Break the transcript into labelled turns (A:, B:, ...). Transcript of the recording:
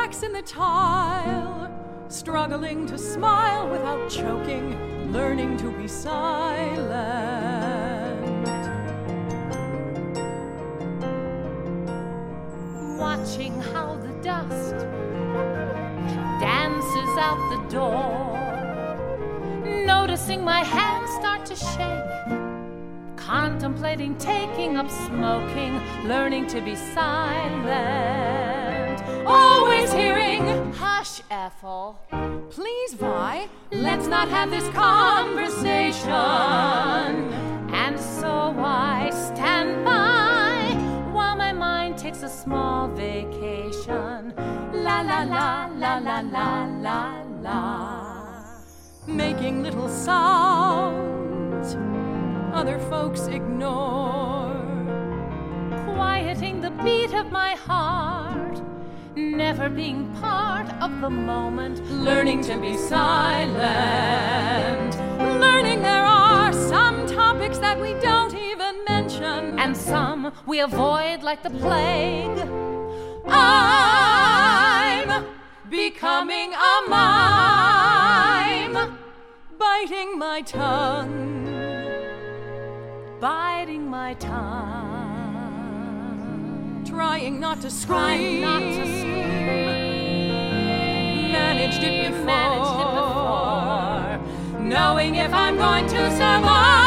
A: cracks in the tile, struggling to smile without choking, learning to be silent.
B: Watching how the dust dances out the door, noticing my hands start to shake, contemplating taking up smoking, learning to be silent. Always hearing, hush, Ethel,
A: Please, Vi,
B: let's not have this conversation. And so I stand by while my mind takes a small vacation. La la la la la la la la.
A: making little sounds other folks ignore,
B: quieting the beat of my heart, never being part of the moment,
A: learning to be silent, learning there are some topics that we don't even mention,
B: and some we avoid like the plague.
A: I'm becoming a mime, biting my tongue,
B: biting my tongue,
A: trying not to scream, managed it before, knowing if I'm going to survive